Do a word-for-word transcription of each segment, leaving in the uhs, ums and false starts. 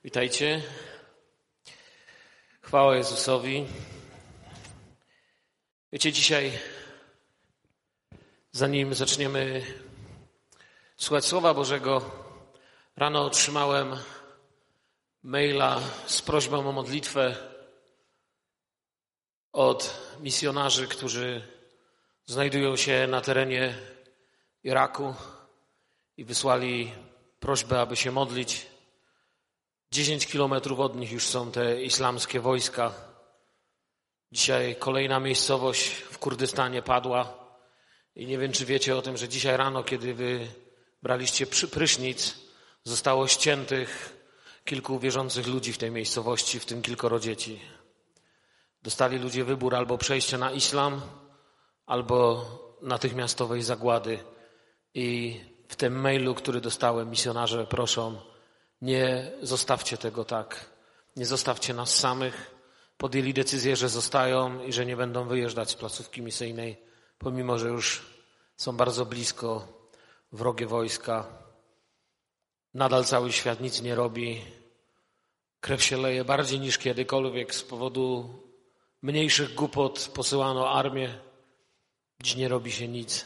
Witajcie. Chwała Jezusowi. Wiecie, dzisiaj, zanim zaczniemy słuchać Słowa Bożego, rano otrzymałem maila z prośbą o modlitwę od misjonarzy, którzy znajdują się na terenie Iraku i wysłali prośbę, aby się modlić. Dziesięć kilometrów od nich już są te islamskie wojska. Dzisiaj kolejna miejscowość w Kurdystanie padła. I nie wiem, czy wiecie o tym, że dzisiaj rano, kiedy wy braliście prysznic, zostało ściętych kilku wierzących ludzi w tej miejscowości, w tym kilkoro dzieci. Dostali ludzie wybór albo przejścia na islam, albo natychmiastowej zagłady. I w tym mailu, który dostałem, misjonarze proszą: nie zostawcie tego tak. Nie zostawcie nas samych. Podjęli decyzję, że zostają i że nie będą wyjeżdżać z placówki misyjnej, pomimo że już są bardzo blisko wrogie wojska. Nadal cały świat nic nie robi. Krew się leje bardziej niż kiedykolwiek. Z powodu mniejszych głupot posyłano armię. Dziś nie robi się nic.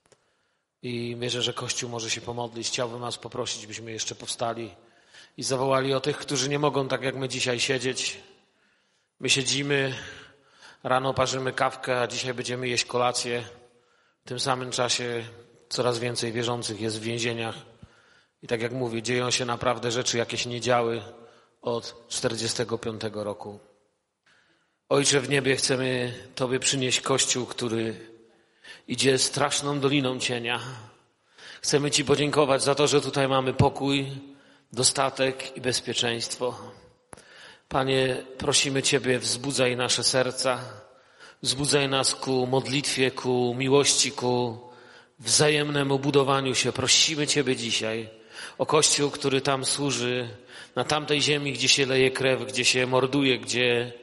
I wierzę, że Kościół może się pomodlić. Chciałbym was poprosić, byśmy jeszcze powstali i zawołali o tych, którzy nie mogą tak jak my dzisiaj siedzieć. My siedzimy, rano parzymy kawkę, a dzisiaj będziemy jeść kolację. W tym samym czasie coraz więcej wierzących jest w więzieniach. I tak jak mówię, dzieją się naprawdę rzeczy, jakie się nie działy od czterdziestego piątego roku. Ojcze w niebie, chcemy Tobie przynieść Kościół, który idzie straszną doliną cienia. Chcemy Ci podziękować za to, że tutaj mamy pokój, dostatek i bezpieczeństwo. Panie, prosimy Ciebie, wzbudzaj nasze serca, wzbudzaj nas ku modlitwie, ku miłości, ku wzajemnemu budowaniu się. Prosimy Ciebie dzisiaj o Kościół, który tam służy, na tamtej ziemi, gdzie się leje krew, gdzie się morduje, gdzie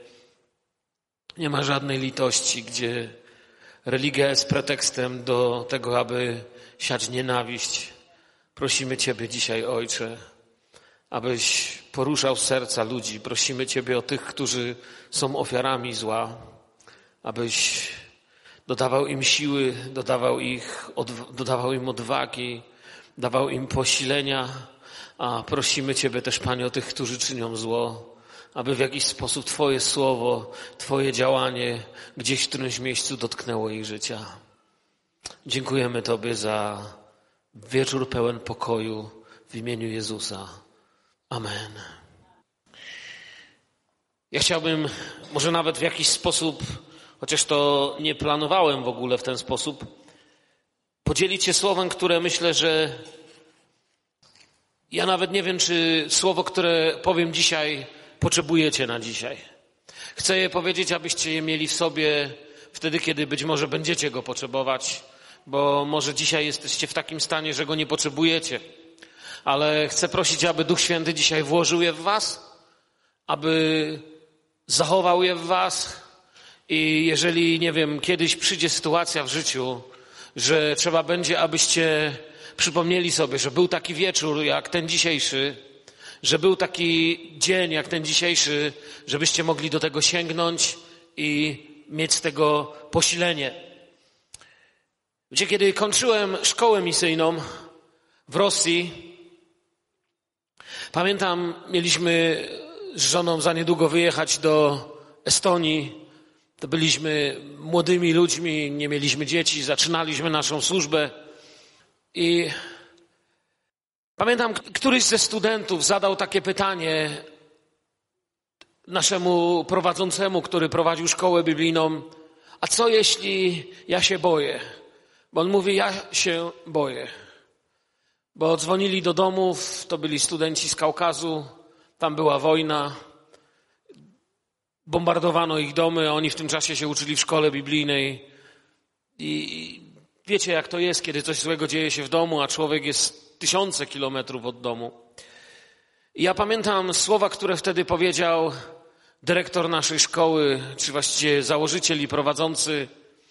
nie ma żadnej litości, gdzie religia jest pretekstem do tego, aby siać nienawiść. Prosimy Ciebie dzisiaj, Ojcze, abyś poruszał serca ludzi. Prosimy Ciebie o tych, którzy są ofiarami zła, abyś dodawał im siły, dodawał, ich, dodawał im odwagi, dawał im posilenia. A prosimy Ciebie też, Panie, o tych, którzy czynią zło, aby w jakiś sposób Twoje słowo, Twoje działanie gdzieś w którymś miejscu dotknęło ich życia. Dziękujemy Tobie za wieczór pełen pokoju w imieniu Jezusa. Amen. Ja chciałbym może nawet w jakiś sposób, chociaż to nie planowałem w ogóle w ten sposób, podzielić się słowem, które myślę, że ja nawet nie wiem, czy słowo, które powiem dzisiaj, potrzebujecie na dzisiaj. Chcę je powiedzieć, abyście je mieli w sobie wtedy, kiedy być może będziecie go potrzebować, bo może dzisiaj jesteście w takim stanie, że go nie potrzebujecie. Ale chcę prosić, aby Duch Święty dzisiaj włożył je w was, aby zachował je w was i jeżeli, nie wiem, kiedyś przyjdzie sytuacja w życiu, że trzeba będzie, abyście przypomnieli sobie, że był taki wieczór jak ten dzisiejszy, że był taki dzień jak ten dzisiejszy, żebyście mogli do tego sięgnąć i mieć z tego posilenie. Wiecie, kiedy kończyłem szkołę misyjną w Rosji, pamiętam, mieliśmy z żoną za niedługo wyjechać do Estonii. To byliśmy młodymi ludźmi, nie mieliśmy dzieci, zaczynaliśmy naszą służbę. I pamiętam, któryś ze studentów zadał takie pytanie naszemu prowadzącemu, który prowadził szkołę biblijną: a co jeśli ja się boję? Bo on mówi: ja się boję. Bo dzwonili do domów, to byli studenci z Kaukazu, tam była wojna, bombardowano ich domy, a oni w tym czasie się uczyli w szkole biblijnej. I wiecie, jak to jest, kiedy coś złego dzieje się w domu, a człowiek jest tysiące kilometrów od domu. I ja pamiętam słowa, które wtedy powiedział dyrektor naszej szkoły, czy właściwie założyciel i prowadzący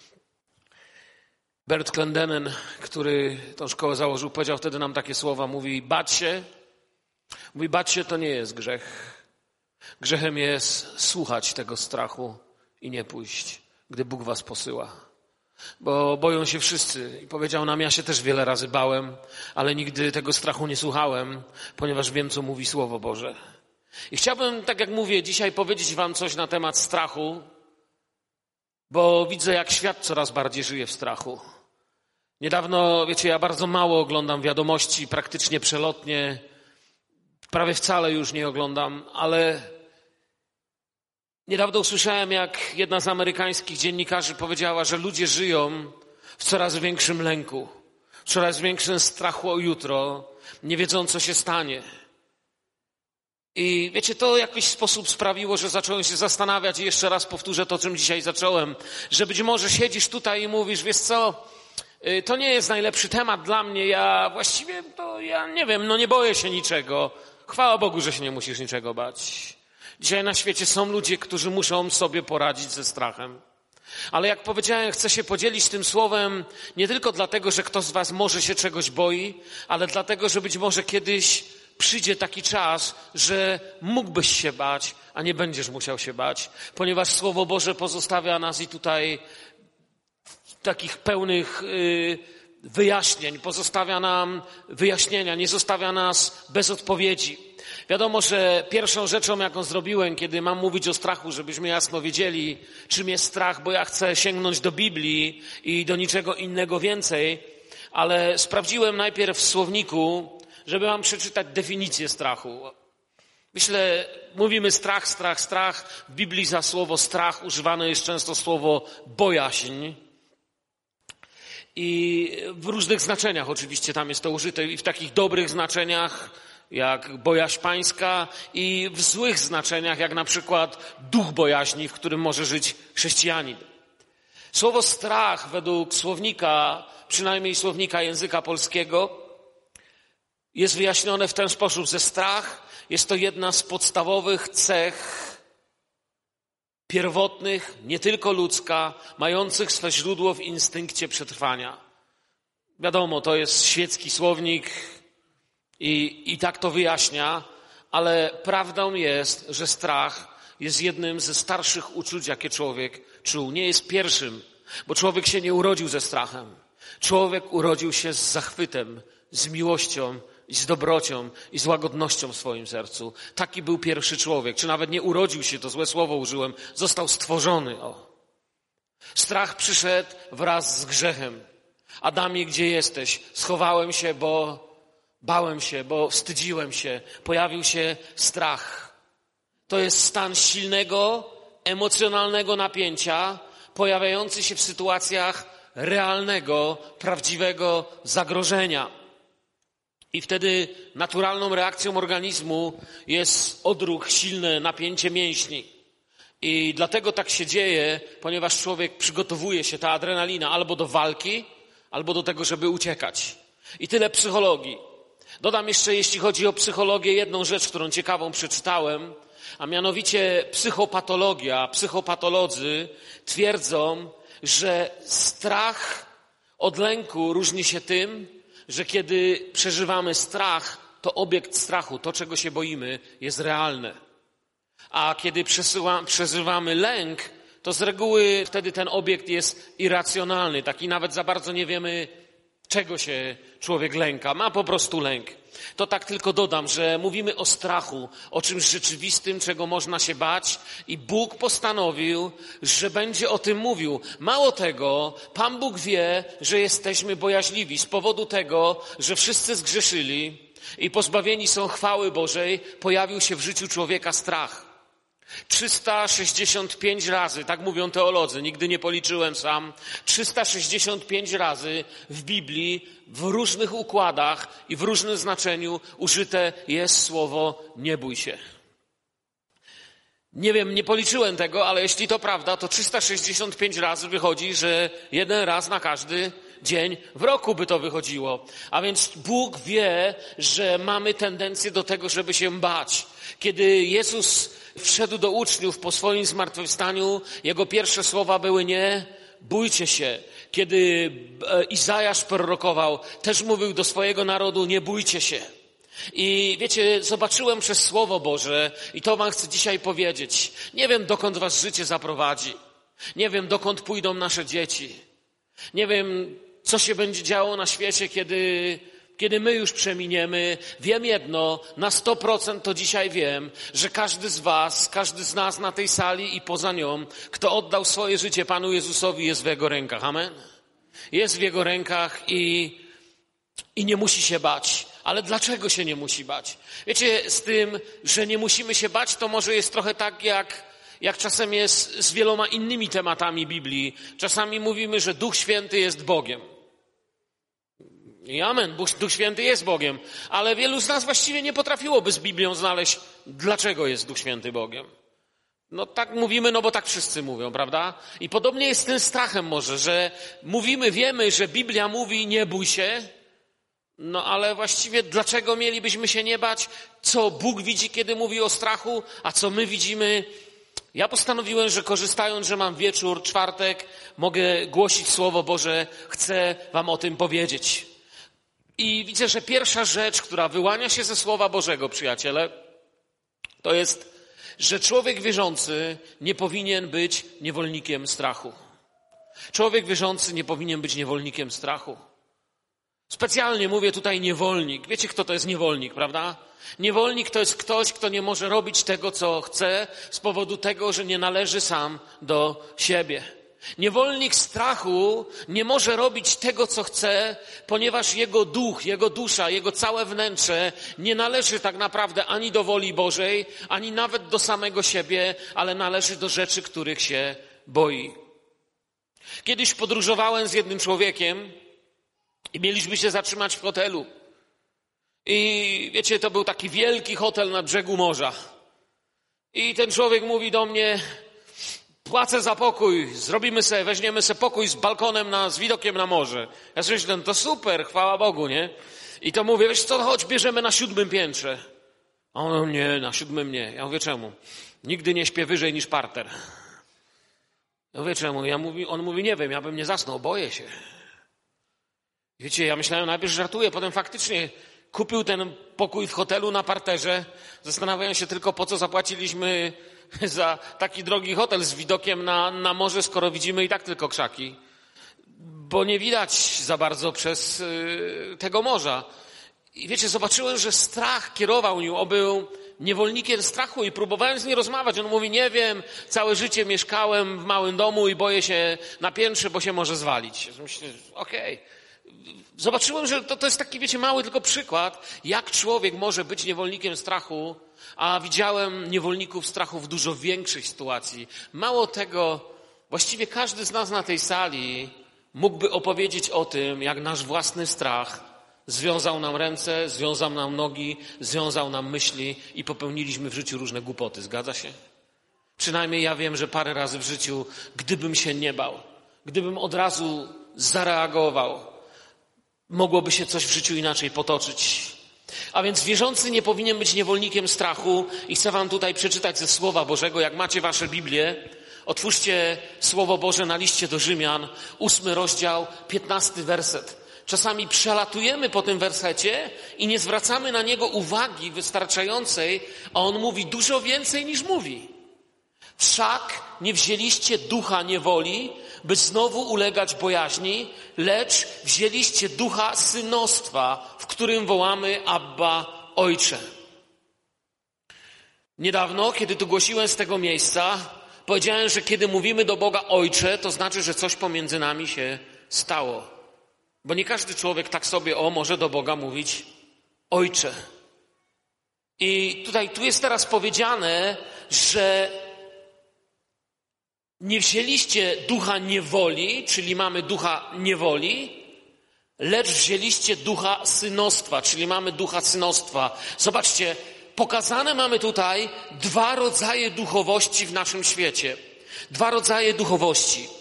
Bert Clendenin, który tą szkołę założył, powiedział wtedy nam takie słowa, mówi: bać się Mówi, bać się to nie jest grzech. Grzechem jest słuchać tego strachu i nie pójść, gdy Bóg was posyła. Bo boją się wszyscy. I powiedział nam, ja się też wiele razy bałem, ale nigdy tego strachu nie słuchałem, ponieważ wiem, co mówi Słowo Boże. I chciałbym, tak jak mówię, dzisiaj powiedzieć wam coś na temat strachu, bo widzę, jak świat coraz bardziej żyje w strachu. Niedawno, wiecie, ja bardzo mało oglądam wiadomości, praktycznie przelotnie, prawie wcale już nie oglądam, ale niedawno usłyszałem, jak jedna z amerykańskich dziennikarzy powiedziała, że ludzie żyją w coraz większym lęku, w coraz większym strachu o jutro, nie wiedzą, co się stanie. I wiecie, to w jakiś sposób sprawiło, że zacząłem się zastanawiać i jeszcze raz powtórzę to, czym dzisiaj zacząłem, że być może siedzisz tutaj i mówisz, wiesz co, to nie jest najlepszy temat dla mnie, ja właściwie to ja nie wiem, no nie boję się niczego. Chwała Bogu, że się nie musisz niczego bać. Dzisiaj na świecie są ludzie, którzy muszą sobie poradzić ze strachem. Ale jak powiedziałem, chcę się podzielić tym słowem nie tylko dlatego, że ktoś z was może się czegoś boi, ale dlatego, że być może kiedyś przyjdzie taki czas, że mógłbyś się bać, a nie będziesz musiał się bać, ponieważ Słowo Boże pozostawia nas i tutaj takich pełnych wyjaśnień, pozostawia nam wyjaśnienia, nie zostawia nas bez odpowiedzi. Wiadomo, że pierwszą rzeczą, jaką zrobiłem, kiedy mam mówić o strachu, żebyśmy jasno wiedzieli, czym jest strach, bo ja chcę sięgnąć do Biblii i do niczego innego więcej, ale sprawdziłem najpierw w słowniku, żeby wam przeczytać definicję strachu. Myślę, mówimy strach, strach, strach. W Biblii za słowo strach używane jest często słowo bojaźń. I w różnych znaczeniach oczywiście tam jest to użyte i w takich dobrych znaczeniach, jak bojaźń pańska, i w złych znaczeniach, jak na przykład duch bojaźni, w którym może żyć chrześcijanin. Słowo strach według słownika, przynajmniej słownika języka polskiego, jest wyjaśnione w ten sposób, że strach jest to jedna z podstawowych cech pierwotnych, nie tylko ludzka, mających swe źródło w instynkcie przetrwania. Wiadomo, to jest świecki słownik i, i tak to wyjaśnia, ale prawdą jest, że strach jest jednym ze starszych uczuć, jakie człowiek czuł. Nie jest pierwszym, bo człowiek się nie urodził ze strachem. Człowiek urodził się z zachwytem, z miłością, i z dobrocią i z łagodnością w swoim sercu. Taki był pierwszy człowiek. Czy nawet nie urodził się, to złe słowo użyłem, został stworzony. O. Strach przyszedł wraz z grzechem. Adamie, gdzie jesteś? Schowałem się, bo bałem się, bo wstydziłem się. Pojawił się strach. To jest stan silnego, emocjonalnego napięcia, pojawiający się w sytuacjach realnego, prawdziwego zagrożenia. I wtedy naturalną reakcją organizmu jest odruch, silne napięcie mięśni. I dlatego tak się dzieje, ponieważ człowiek przygotowuje się, ta adrenalina, albo do walki, albo do tego, żeby uciekać. I tyle psychologii. Dodam jeszcze, jeśli chodzi o psychologię, jedną rzecz, którą ciekawą przeczytałem, a mianowicie psychopatologia. Psychopatolodzy twierdzą, że strach od lęku różni się tym, że kiedy przeżywamy strach, to obiekt strachu, to czego się boimy, jest realne. A kiedy przesyła, przeżywamy lęk, to z reguły wtedy ten obiekt jest irracjonalny. Taki nawet za bardzo nie wiemy, czego się człowiek lęka. Ma po prostu lęk. To tak tylko dodam, że mówimy o strachu, o czymś rzeczywistym, czego można się bać, i Bóg postanowił, że będzie o tym mówił. Mało tego, Pan Bóg wie, że jesteśmy bojaźliwi z powodu tego, że wszyscy zgrzeszyli i pozbawieni są chwały Bożej, pojawił się w życiu człowieka strach. trzysta sześćdziesiąt pięć razy, tak mówią teolodzy, nigdy nie policzyłem sam, trzysta sześćdziesiąt pięć razy w Biblii, w różnych układach i w różnym znaczeniu użyte jest słowo nie bój się. Nie wiem, nie policzyłem tego, ale jeśli to prawda, to trzysta sześćdziesiąt pięć razy wychodzi, że jeden raz na każdy dzień w roku by to wychodziło. A więc Bóg wie, że mamy tendencję do tego, żeby się bać. Kiedy Jezus wszedł do uczniów po swoim zmartwychwstaniu, jego pierwsze słowa były nie bójcie się. Kiedy Izajasz prorokował, też mówił do swojego narodu nie bójcie się. I wiecie, zobaczyłem przez Słowo Boże i to wam chcę dzisiaj powiedzieć. Nie wiem, dokąd was życie zaprowadzi. Nie wiem, dokąd pójdą nasze dzieci. Nie wiem, co się będzie działo na świecie, kiedy, kiedy my już przeminiemy. Wiem jedno, na sto procent to dzisiaj wiem, że każdy z was, każdy z nas na tej sali i poza nią, kto oddał swoje życie Panu Jezusowi, jest w Jego rękach. Amen? Jest w Jego rękach i, i nie musi się bać. Ale dlaczego się nie musi bać? Wiecie, z tym, że nie musimy się bać, to może jest trochę tak, jak, jak czasem jest z wieloma innymi tematami Biblii. Czasami mówimy, że Duch Święty jest Bogiem. I amen, Duch Święty jest Bogiem. Ale wielu z nas właściwie nie potrafiłoby z Biblią znaleźć, dlaczego jest Duch Święty Bogiem. No tak mówimy, no bo tak wszyscy mówią, prawda? I podobnie jest z tym strachem może, że mówimy, wiemy, że Biblia mówi nie bój się, no ale właściwie dlaczego mielibyśmy się nie bać? Co Bóg widzi, kiedy mówi o strachu, a co my widzimy? Ja postanowiłem, że korzystając, że mam wieczór, czwartek, mogę głosić Słowo Boże, chcę wam o tym powiedzieć. I widzę, że pierwsza rzecz, która wyłania się ze Słowa Bożego, przyjaciele, to jest, że człowiek wierzący nie powinien być niewolnikiem strachu. Człowiek wierzący nie powinien być niewolnikiem strachu. Specjalnie mówię tutaj niewolnik. Wiecie, kto to jest niewolnik, prawda? Niewolnik to jest ktoś, kto nie może robić tego, co chce z powodu tego, że nie należy sam do siebie. Niewolnik strachu nie może robić tego, co chce, ponieważ jego duch, jego dusza, jego całe wnętrze nie należy tak naprawdę ani do woli Bożej, ani nawet do samego siebie, ale należy do rzeczy, których się boi. Kiedyś podróżowałem z jednym człowiekiem i mieliśmy się zatrzymać w hotelu. I wiecie, to był taki wielki hotel na brzegu morza. I ten człowiek mówi do mnie: płacę za pokój, zrobimy sobie, weźmiemy sobie pokój z balkonem, na, z widokiem na morze. Ja sobie myślę, to super, chwała Bogu, nie? I to mówię, wiesz co, chodź, bierzemy na siódmym piętrze. A on mówi, nie, na siódmym nie. Ja mówię, czemu? Nigdy nie śpię wyżej niż parter. Ja mówię, czemu? Ja mówi, on mówi, nie wiem, ja bym nie zasnął, boję się. Wiecie, ja myślałem, najpierw żartuję, potem faktycznie kupił ten pokój w hotelu na parterze. Zastanawiałem się tylko, po co zapłaciliśmy za taki drogi hotel z widokiem na, na morze, skoro widzimy i tak tylko krzaki. Bo nie widać za bardzo przez y, tego morza. I wiecie, zobaczyłem, że strach kierował nim. On był niewolnikiem strachu i próbowałem z nim rozmawiać. On mówi, nie wiem, całe życie mieszkałem w małym domu i boję się na piętrze, bo się może zwalić. Myślę, okej. Okay. Zobaczyłem, że to, to jest taki, wiecie, mały tylko przykład, jak człowiek może być niewolnikiem strachu, a widziałem niewolników strachu w dużo większej sytuacji. Mało tego, właściwie każdy z nas na tej sali mógłby opowiedzieć o tym, jak nasz własny strach związał nam ręce, związał nam nogi, związał nam myśli i popełniliśmy w życiu różne głupoty. Zgadza się? Przynajmniej ja wiem, że parę razy w życiu, gdybym się nie bał, gdybym od razu zareagował, mogłoby się coś w życiu inaczej potoczyć. A więc wierzący nie powinien być niewolnikiem strachu i chcę wam tutaj przeczytać ze Słowa Bożego. Jak macie wasze Biblię, otwórzcie Słowo Boże na liście do Rzymian, ósmy rozdział, piętnasty werset. Czasami przelatujemy po tym wersecie i nie zwracamy na niego uwagi wystarczającej, a on mówi dużo więcej niż mówi. Wszak nie wzięliście ducha niewoli, by znowu ulegać bojaźni, lecz wzięliście ducha synostwa, w którym wołamy Abba, Ojcze. Niedawno, kiedy tu głosiłem z tego miejsca, powiedziałem, że kiedy mówimy do Boga Ojcze, to znaczy, że coś pomiędzy nami się stało. Bo nie każdy człowiek tak sobie, o, może do Boga mówić Ojcze. I tutaj, tu jest teraz powiedziane, że nie wzięliście ducha niewoli, czyli mamy ducha niewoli, lecz wzięliście ducha synostwa, czyli mamy ducha synostwa. Zobaczcie, pokazane mamy tutaj dwa rodzaje duchowości w naszym świecie. Dwa rodzaje duchowości.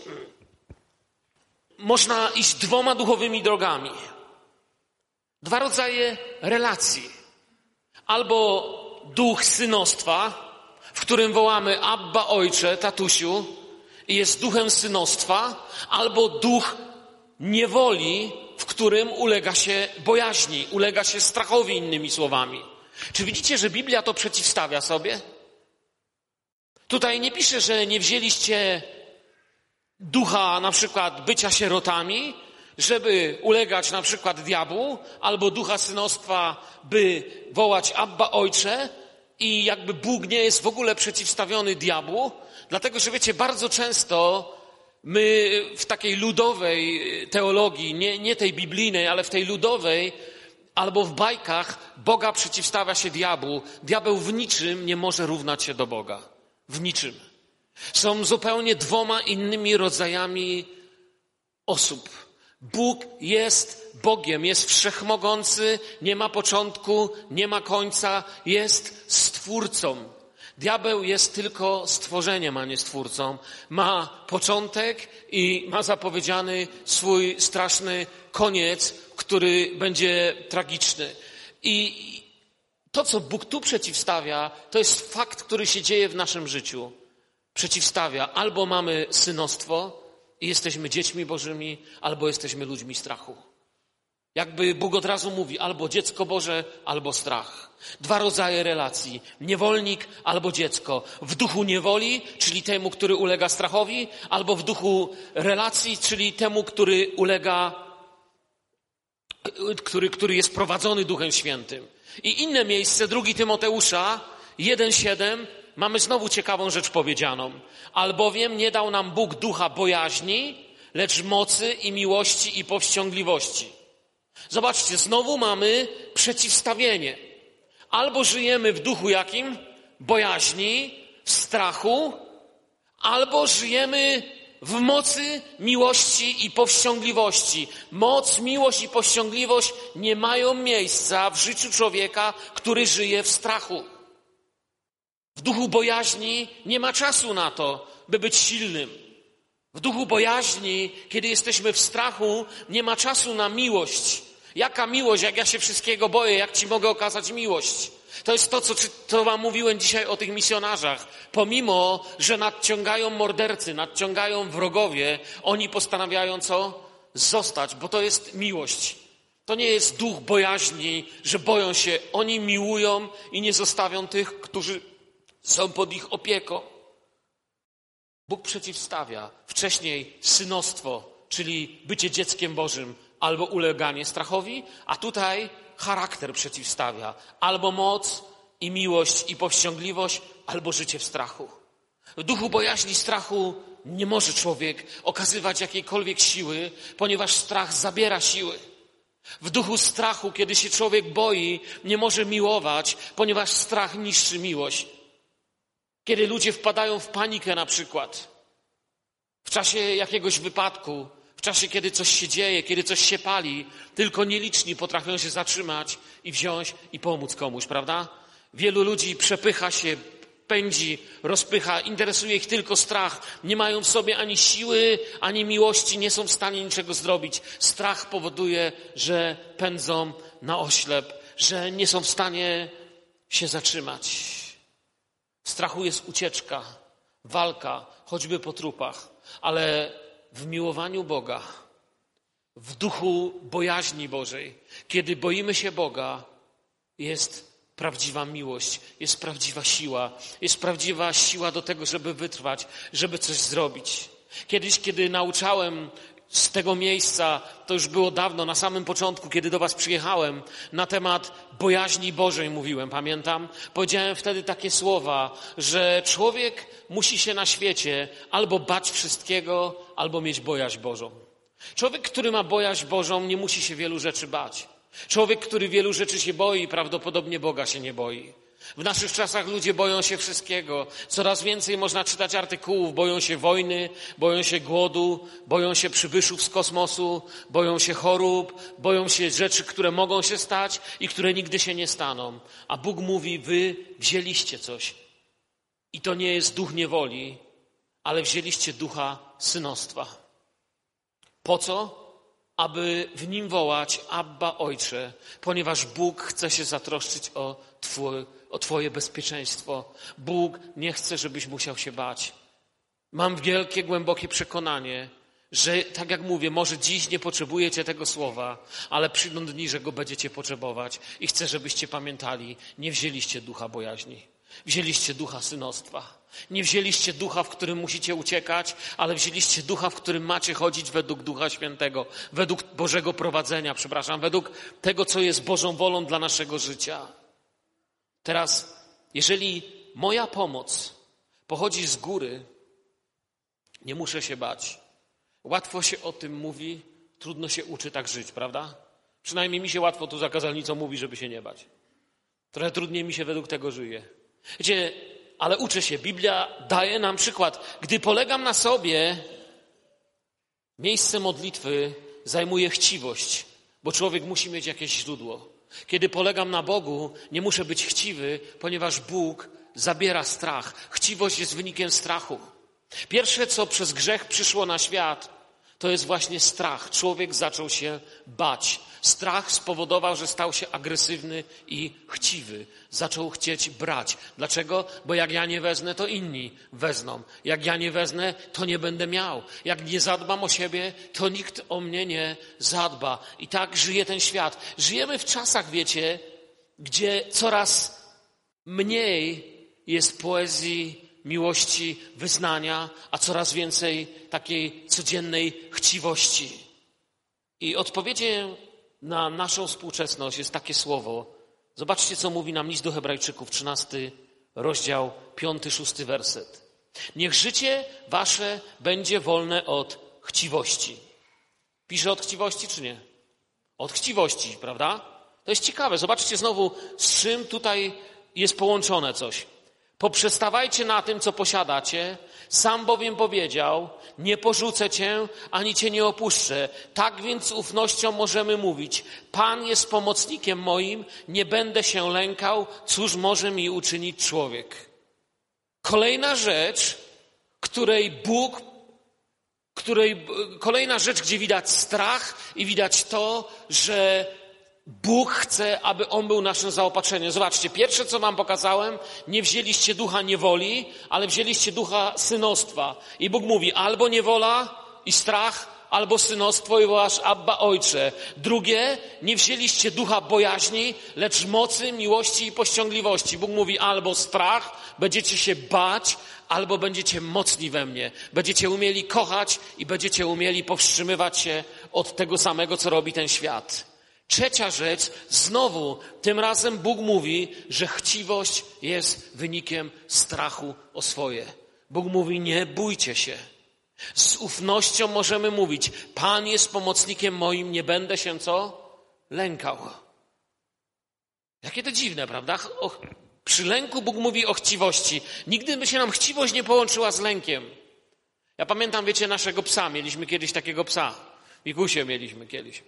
Można iść dwoma duchowymi drogami. Dwa rodzaje relacji. Albo duch synostwa, w którym wołamy Abba, Ojcze, tatusiu, i jest duchem synostwa, albo duch niewoli, w którym ulega się bojaźni, ulega się strachowi, innymi słowami. Czy widzicie, że Biblia to przeciwstawia sobie? Tutaj nie pisze, że nie wzięliście ducha na przykład bycia sierotami, żeby ulegać na przykład diabłu, albo ducha synostwa, by wołać Abba, Ojcze, i jakby Bóg nie jest w ogóle przeciwstawiony diabłu, dlatego, że wiecie, bardzo często my w takiej ludowej teologii, nie, nie tej biblijnej, ale w tej ludowej, albo w bajkach, Boga przeciwstawia się diabłu. Diabeł w niczym nie może równać się do Boga. W niczym. Są zupełnie dwoma innymi rodzajami osób. Bóg jest Bogiem, jest wszechmogący, nie ma początku, nie ma końca, jest Stwórcą. Diabeł jest tylko stworzeniem, a nie Stwórcą. Ma początek i ma zapowiedziany swój straszny koniec, który będzie tragiczny. I to, co Bóg tu przeciwstawia, to jest fakt, który się dzieje w naszym życiu. Przeciwstawia, albo mamy synostwo i jesteśmy dziećmi Bożymi, albo jesteśmy ludźmi strachu. Jakby Bóg od razu mówi, albo dziecko Boże, albo strach. Dwa rodzaje relacji. Niewolnik albo dziecko. W duchu niewoli, czyli temu, który ulega strachowi, albo w duchu relacji, czyli temu, który ulega, który, który jest prowadzony Duchem Świętym. I inne miejsce, drugi Tymoteusza, jeden siedem, mamy znowu ciekawą rzecz powiedzianą. Albowiem nie dał nam Bóg ducha bojaźni, lecz mocy i miłości i powściągliwości. Zobaczcie, znowu mamy przeciwstawienie. Albo żyjemy w duchu jakim? Bojaźni, w strachu, albo żyjemy w mocy, miłości i powściągliwości. Moc, miłość i powściągliwość nie mają miejsca w życiu człowieka, który żyje w strachu. W duchu bojaźni nie ma czasu na to, by być silnym. W duchu bojaźni, kiedy jesteśmy w strachu, nie ma czasu na miłość. Jaka miłość, jak ja się wszystkiego boję, jak ci mogę okazać miłość? To jest to, co, co wam mówiłem dzisiaj o tych misjonarzach. Pomimo, że nadciągają mordercy, nadciągają wrogowie, oni postanawiają co? Zostać, bo to jest miłość. To nie jest duch bojaźni, że boją się. Oni miłują i nie zostawią tych, którzy są pod ich opieką. Bóg przeciwstawia wcześniej synostwo, czyli bycie dzieckiem Bożym, albo uleganie strachowi, a tutaj charakter przeciwstawia. Albo moc i miłość i powściągliwość, albo życie w strachu. W duchu bojaźni, strachu nie może człowiek okazywać jakiejkolwiek siły, ponieważ strach zabiera siły. W duchu strachu, kiedy się człowiek boi, nie może miłować, ponieważ strach niszczy miłość. Kiedy ludzie wpadają w panikę na przykład, w czasie jakiegoś wypadku, w czasie, kiedy coś się dzieje, kiedy coś się pali, tylko nieliczni potrafią się zatrzymać i wziąć i pomóc komuś, prawda? Wielu ludzi przepycha się, pędzi, rozpycha, interesuje ich tylko strach. Nie mają w sobie ani siły, ani miłości, nie są w stanie niczego zrobić. Strach powoduje, że pędzą na oślep, że nie są w stanie się zatrzymać. W strachu jest ucieczka, walka, choćby po trupach, ale w miłowaniu Boga, w duchu bojaźni Bożej, kiedy boimy się Boga, jest prawdziwa miłość, jest prawdziwa siła, jest prawdziwa siła do tego, żeby wytrwać, żeby coś zrobić. Kiedyś, kiedy nauczałem z tego miejsca, to już było dawno, na samym początku, kiedy do was przyjechałem, na temat bojaźni Bożej mówiłem, pamiętam? Powiedziałem wtedy takie słowa, że człowiek musi się na świecie albo bać wszystkiego, albo mieć bojaźń Bożą. Człowiek, który ma bojaźń Bożą, nie musi się wielu rzeczy bać. Człowiek, który wielu rzeczy się boi, prawdopodobnie Boga się nie boi. W naszych czasach ludzie boją się wszystkiego. Coraz więcej można czytać artykułów. Boją się wojny, boją się głodu, boją się przybyszów z kosmosu, boją się chorób, boją się rzeczy, które mogą się stać i które nigdy się nie staną. A Bóg mówi, wy wzięliście coś. I to nie jest duch niewoli, ale wzięliście ducha synostwa. Po co? Aby w nim wołać Abba, Ojcze, ponieważ Bóg chce się zatroszczyć o Twoje, o Twoje bezpieczeństwo. Bóg nie chce, żebyś musiał się bać. Mam wielkie, głębokie przekonanie, że tak jak mówię, może dziś nie potrzebujecie tego słowa, ale przyjdą dni, że go będziecie potrzebować i chcę, żebyście pamiętali, nie wzięliście ducha bojaźni, wzięliście ducha synostwa. Nie wzięliście ducha, w którym musicie uciekać, ale wzięliście ducha, w którym macie chodzić według Ducha Świętego, według Bożego prowadzenia, przepraszam, według tego, co jest Bożą wolą dla naszego życia. Teraz, jeżeli moja pomoc pochodzi z góry, nie muszę się bać. Łatwo się o tym mówi, trudno się uczy tak żyć, prawda? Przynajmniej mi się łatwo tu za kazalnicą mówi, żeby się nie bać. Trochę trudniej mi się według tego żyje. Wiecie, ale uczę się. Biblia daje nam przykład. Gdy polegam na sobie, miejsce modlitwy zajmuje chciwość, bo człowiek musi mieć jakieś źródło. Kiedy polegam na Bogu, nie muszę być chciwy, ponieważ Bóg zabiera strach. Chciwość jest wynikiem strachu. Pierwsze, co przez grzech przyszło na świat, to jest właśnie strach. Człowiek zaczął się bać. Strach spowodował, że stał się agresywny i chciwy. Zaczął chcieć brać. Dlaczego? Bo jak ja nie wezmę, to inni wezmą. Jak ja nie wezmę, to nie będę miał. Jak nie zadbam o siebie, to nikt o mnie nie zadba. I tak żyje ten świat. Żyjemy w czasach, wiecie, gdzie coraz mniej jest poezji, miłości, wyznania, a coraz więcej takiej codziennej chciwości. I odpowiedzią na naszą współczesność jest takie słowo. Zobaczcie, co mówi nam list do Hebrajczyków, trzynasty rozdział, piąty, szósty werset. Niech życie wasze będzie wolne od chciwości. Pisze od chciwości, czy nie? Od chciwości, prawda? To jest ciekawe. Zobaczcie znowu, z czym tutaj jest połączone coś. Poprzestawajcie na tym, co posiadacie. Sam bowiem powiedział, nie porzucę cię, ani cię nie opuszczę. Tak więc z ufnością możemy mówić, Pan jest pomocnikiem moim, nie będę się lękał, cóż może mi uczynić człowiek. Kolejna rzecz, której Bóg, której, kolejna rzecz, gdzie widać strach i widać to, że Bóg chce, aby On był naszym zaopatrzeniem. Zobaczcie, pierwsze, co wam pokazałem, nie wzięliście ducha niewoli, ale wzięliście ducha synostwa. I Bóg mówi, albo niewola i strach, albo synostwo i wołasz Abba, Ojcze. Drugie, nie wzięliście ducha bojaźni, lecz mocy, miłości i pościągliwości. Bóg mówi, albo strach, będziecie się bać, albo będziecie mocni we mnie. Będziecie umieli kochać i będziecie umieli powstrzymywać się od tego samego, co robi ten świat. Trzecia rzecz, znowu, tym razem Bóg mówi, że chciwość jest wynikiem strachu o swoje. Bóg mówi, nie bójcie się. Z ufnością możemy mówić, Pan jest pomocnikiem moim, nie będę się co? Lękał. Jakie to dziwne, prawda? O, przy lęku Bóg mówi o chciwości. Nigdy by się nam chciwość nie połączyła z lękiem. Ja pamiętam, wiecie, naszego psa. Mieliśmy kiedyś takiego psa. Mikusie mieliśmy kiedyś.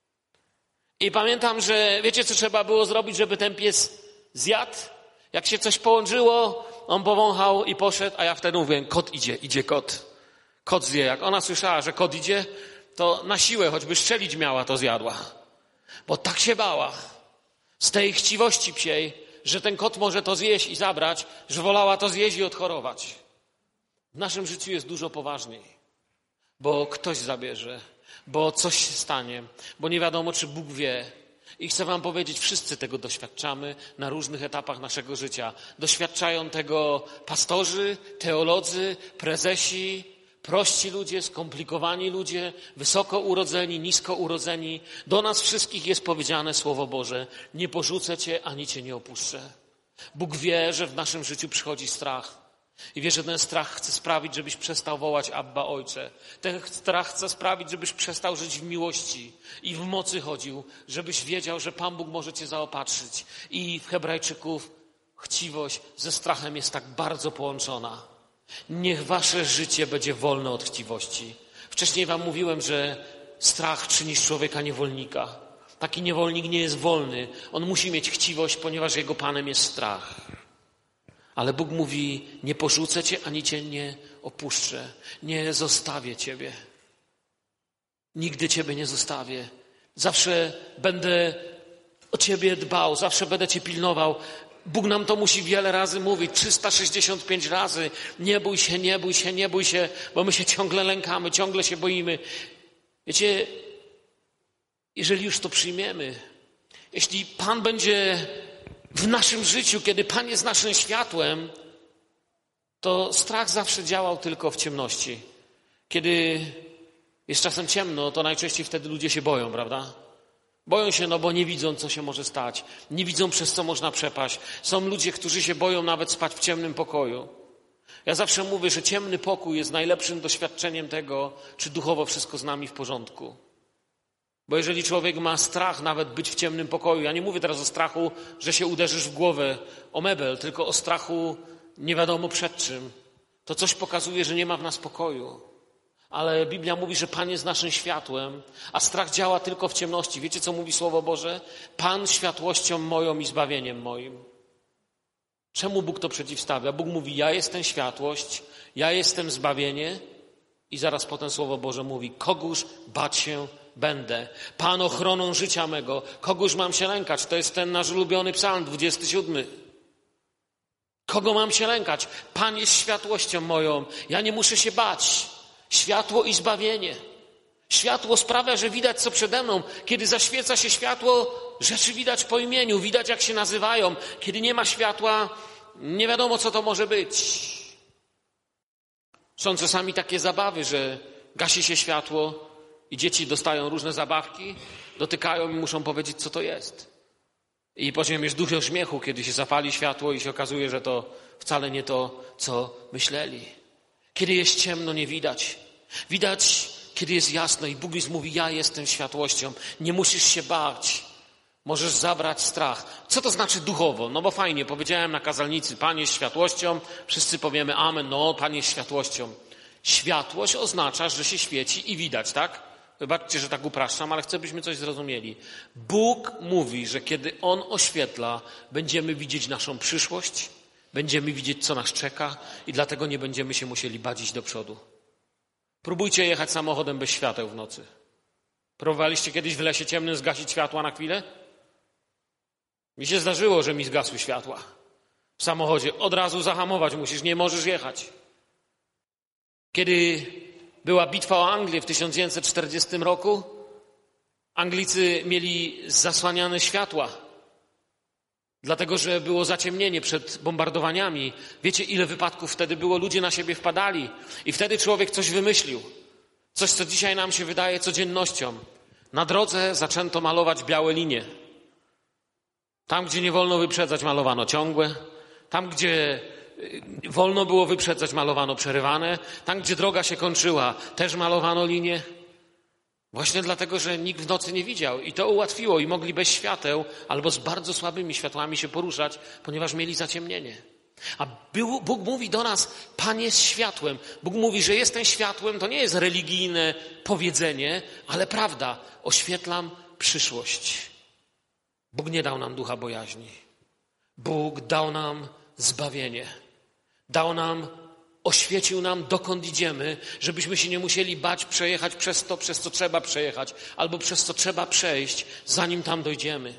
I pamiętam, że wiecie, co trzeba było zrobić, żeby ten pies zjadł? Jak się coś połączyło, on powąchał i poszedł, a ja wtedy mówiłem, kot idzie, idzie kot. Kot zje. Jak ona słyszała, że kot idzie, to na siłę, choćby strzelić miała, to zjadła. Bo tak się bała z tej chciwości psiej, że ten kot może to zjeść i zabrać, że wolała to zjeść i odchorować. W naszym życiu jest dużo poważniej, bo ktoś zabierze, bo coś się stanie, bo nie wiadomo, czy Bóg wie. I chcę wam powiedzieć, wszyscy tego doświadczamy na różnych etapach naszego życia. Doświadczają tego pastorzy, teolodzy, prezesi, prości ludzie, skomplikowani ludzie, wysoko urodzeni, nisko urodzeni. Do nas wszystkich jest powiedziane Słowo Boże. Nie porzucę cię, ani cię nie opuszczę. Bóg wie, że w naszym życiu przychodzi strach. I wie, że ten strach chce sprawić, żebyś przestał wołać Abba, Ojcze. Ten strach chce sprawić, żebyś przestał żyć w miłości i w mocy chodził, żebyś wiedział, że Pan Bóg może cię zaopatrzyć. I w Hebrajczyków chciwość ze strachem jest tak bardzo połączona. Niech wasze życie będzie wolne od chciwości. Wcześniej wam mówiłem, że strach czyni z człowieka niewolnika. Taki niewolnik nie jest wolny. On musi mieć chciwość, ponieważ jego panem jest strach. Ale Bóg mówi, nie porzucę cię, ani cię nie opuszczę. Nie zostawię ciebie. Nigdy ciebie nie zostawię. Zawsze będę o ciebie dbał, zawsze będę cię pilnował. Bóg nam to musi wiele razy mówić, trzysta sześćdziesiąt pięć razy. Nie bój się, nie bój się, nie bój się, bo my się ciągle lękamy, ciągle się boimy. Wiecie, jeżeli już to przyjmiemy, jeśli Pan będzie w naszym życiu, kiedy Pan jest naszym światłem, to strach zawsze działał tylko w ciemności. Kiedy jest czasem ciemno, to najczęściej wtedy ludzie się boją, prawda? Boją się, no bo nie widzą, co się może stać. Nie widzą, przez co można przepaść. Są ludzie, którzy się boją nawet spać w ciemnym pokoju. Ja zawsze mówię, że ciemny pokój jest najlepszym doświadczeniem tego, czy duchowo wszystko z nami w porządku. Bo jeżeli człowiek ma strach nawet być w ciemnym pokoju, ja nie mówię teraz o strachu, że się uderzysz w głowę o mebel, tylko o strachu nie wiadomo przed czym, to coś pokazuje, że nie ma w nas pokoju. Ale Biblia mówi, że Pan jest naszym światłem, a strach działa tylko w ciemności. Wiecie, co mówi Słowo Boże? Pan światłością moją i zbawieniem moim. Czemu Bóg to przeciwstawia? Bóg mówi, ja jestem światłość, ja jestem zbawienie i zaraz potem Słowo Boże mówi, kogóż bać się będę. Pan ochroną życia mego, kogóż mam się lękać? To jest ten nasz ulubiony psalm dwudziesty siódmy. Kogo mam się lękać? Pan jest światłością moją, ja nie muszę się bać. Światło i zbawienie. Światło sprawia, że widać, co przede mną. Kiedy zaświeca się światło, rzeczy widać po imieniu, widać, jak się nazywają. Kiedy nie ma światła, nie wiadomo, co to może być. Są czasami takie zabawy, że gasi się światło i dzieci dostają różne zabawki, dotykają i muszą powiedzieć, co to jest. I później jest dużo śmiechu, kiedy się zapali światło i się okazuje, że to wcale nie to, co myśleli. Kiedy jest ciemno, nie widać. Widać, kiedy jest jasno i Bóg mówi, ja jestem światłością. Nie musisz się bać. Możesz zabrać strach. Co to znaczy duchowo? No bo fajnie, powiedziałem na kazalnicy, Pan jest światłością. Wszyscy powiemy amen, no Pan jest światłością. Światłość oznacza, że się świeci i widać, tak? Wybaczcie, że tak upraszczam, ale chcę, byśmy coś zrozumieli. Bóg mówi, że kiedy On oświetla, będziemy widzieć naszą przyszłość, będziemy widzieć, co nas czeka i dlatego nie będziemy się musieli bać iść do przodu. Próbujcie jechać samochodem bez świateł w nocy. Próbowaliście kiedyś w lesie ciemnym zgasić światła na chwilę? Mi się zdarzyło, że mi zgasły światła w samochodzie. Od razu zahamować musisz, nie możesz jechać. Kiedy była bitwa o Anglię w tysiąc dziewięćset czterdziestym roku, Anglicy mieli zasłaniane światła, dlatego że było zaciemnienie przed bombardowaniami. Wiecie, ile wypadków wtedy było? Ludzie na siebie wpadali i wtedy człowiek coś wymyślił. Coś, co dzisiaj nam się wydaje codziennością. Na drodze zaczęto malować białe linie. Tam, gdzie nie wolno wyprzedzać, malowano ciągłe. Tam, gdzie wolno było wyprzedzać, malowano przerywane. Tam, gdzie droga się kończyła, też malowano linie. Właśnie dlatego, że nikt w nocy nie widział i to ułatwiło i mogli bez świateł albo z bardzo słabymi światłami się poruszać, ponieważ mieli zaciemnienie. A Bóg mówi do nas, Pan jest światłem. Bóg mówi, że jestem światłem, to nie jest religijne powiedzenie, ale prawda, oświetlam przyszłość. Bóg nie dał nam ducha bojaźni. Bóg dał nam zbawienie. Dał nam, oświecił nam, dokąd idziemy, żebyśmy się nie musieli bać przejechać przez to, przez co trzeba przejechać, albo przez co trzeba przejść, zanim tam dojdziemy.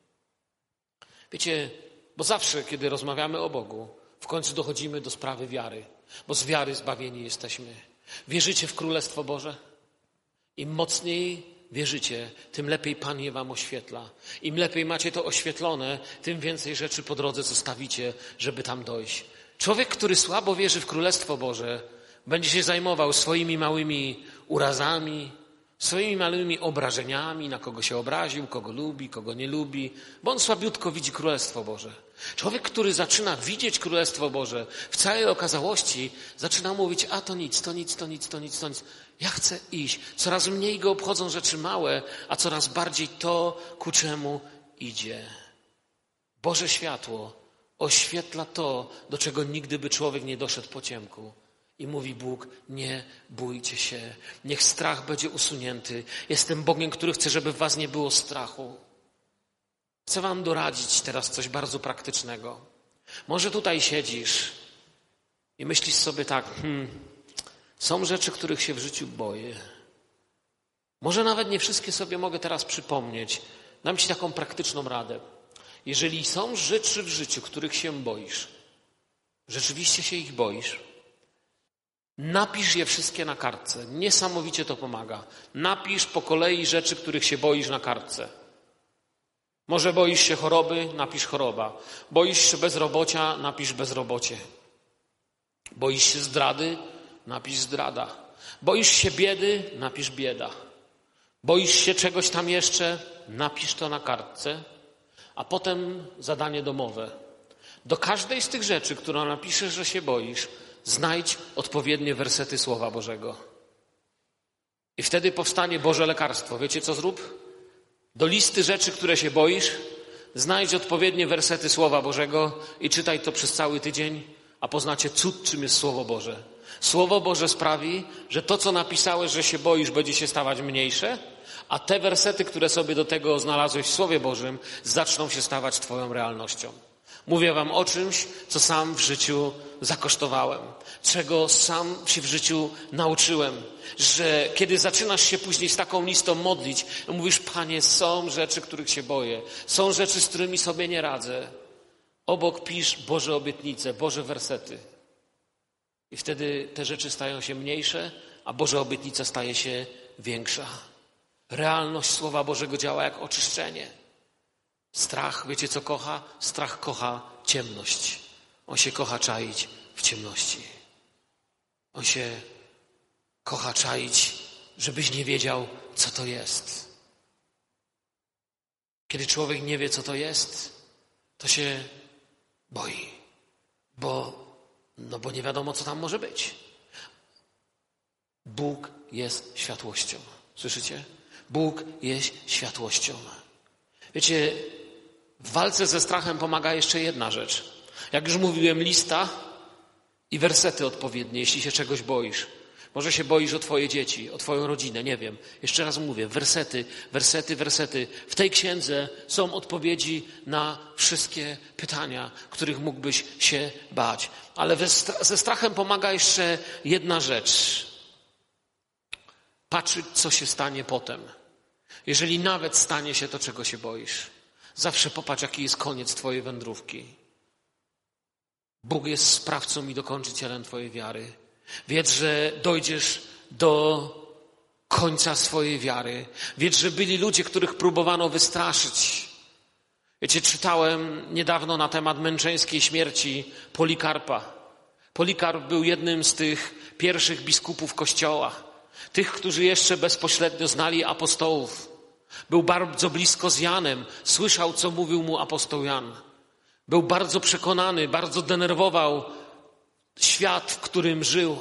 Wiecie, bo zawsze, kiedy rozmawiamy o Bogu, w końcu dochodzimy do sprawy wiary, bo z wiary zbawieni jesteśmy. Wierzycie w Królestwo Boże? Im mocniej wierzycie, tym lepiej Pan je wam oświetla. Im lepiej macie to oświetlone, tym więcej rzeczy po drodze zostawicie, żeby tam dojść. Człowiek, który słabo wierzy w Królestwo Boże, będzie się zajmował swoimi małymi urazami, swoimi małymi obrażeniami, na kogo się obraził, kogo lubi, kogo nie lubi, bo on słabiutko widzi Królestwo Boże. Człowiek, który zaczyna widzieć Królestwo Boże w całej okazałości, zaczyna mówić, a to nic, to nic, to nic, to nic, to nic. Ja chcę iść. Coraz mniej go obchodzą rzeczy małe, a coraz bardziej to, ku czemu idzie. Boże światło oświetla to, do czego nigdy by człowiek nie doszedł po ciemku. I mówi Bóg, nie bójcie się, niech strach będzie usunięty. Jestem Bogiem, który chce, żeby w was nie było strachu. Chcę wam doradzić teraz coś bardzo praktycznego. Może tutaj siedzisz i myślisz sobie tak, hmm, są rzeczy, których się w życiu boję. Może nawet nie wszystkie sobie mogę teraz przypomnieć. Dam ci taką praktyczną radę. Jeżeli są rzeczy w życiu, których się boisz, rzeczywiście się ich boisz, napisz je wszystkie na kartce. Niesamowicie to pomaga. Napisz po kolei rzeczy, których się boisz na kartce. Może boisz się choroby, napisz choroba. Boisz się bezrobocia, napisz bezrobocie. Boisz się zdrady, napisz zdrada. Boisz się biedy, napisz bieda. Boisz się czegoś tam jeszcze, napisz to na kartce, a potem zadanie domowe. Do każdej z tych rzeczy, którą napiszesz, że się boisz, znajdź odpowiednie wersety Słowa Bożego. I wtedy powstanie Boże lekarstwo. Wiecie, co zrób? Do listy rzeczy, które się boisz, znajdź odpowiednie wersety Słowa Bożego i czytaj to przez cały tydzień, a poznacie cud, czym jest Słowo Boże. Słowo Boże sprawi, że to, co napisałeś, że się boisz, będzie się stawać mniejsze, a te wersety, które sobie do tego znalazłeś w Słowie Bożym, zaczną się stawać twoją realnością. Mówię wam o czymś, co sam w życiu zakosztowałem, czego sam się w życiu nauczyłem, że kiedy zaczynasz się później z taką listą modlić, mówisz: Panie, są rzeczy, których się boję, są rzeczy, z którymi sobie nie radzę. Obok pisz Boże obietnice, Boże wersety. I wtedy te rzeczy stają się mniejsze, a Boża obietnica staje się większa. Realność Słowa Bożego działa jak oczyszczenie. Strach, wiecie co kocha? Strach kocha ciemność. On się kocha czaić w ciemności. On się kocha czaić, żebyś nie wiedział, co to jest. Kiedy człowiek nie wie, co to jest, to się boi, bo, no bo nie wiadomo, co tam może być. Bóg jest światłością. Słyszycie? Bóg jest światłością. Wiecie, w walce ze strachem pomaga jeszcze jedna rzecz. Jak już mówiłem, lista i wersety odpowiednie, jeśli się czegoś boisz. Może się boisz o twoje dzieci, o twoją rodzinę, nie wiem. Jeszcze raz mówię, wersety, wersety, wersety. W tej księdze są odpowiedzi na wszystkie pytania, których mógłbyś się bać. Ale ze strachem pomaga jeszcze jedna rzecz. Patrzeć, co się stanie potem. Jeżeli nawet stanie się to, czego się boisz. Zawsze popatrz, jaki jest koniec twojej wędrówki. Bóg jest sprawcą i dokończycielem twojej wiary. Wiedz, że dojdziesz do końca swojej wiary. Wiedz, że byli ludzie, których próbowano wystraszyć. Wiecie, czytałem niedawno na temat męczeńskiej śmierci Polikarpa. Polikarp był jednym z tych pierwszych biskupów Kościoła. Tych, którzy jeszcze bezpośrednio znali apostołów. Był bardzo blisko z Janem. Słyszał, co mówił mu apostoł Jan. Był bardzo przekonany, bardzo denerwował świat, w którym żył.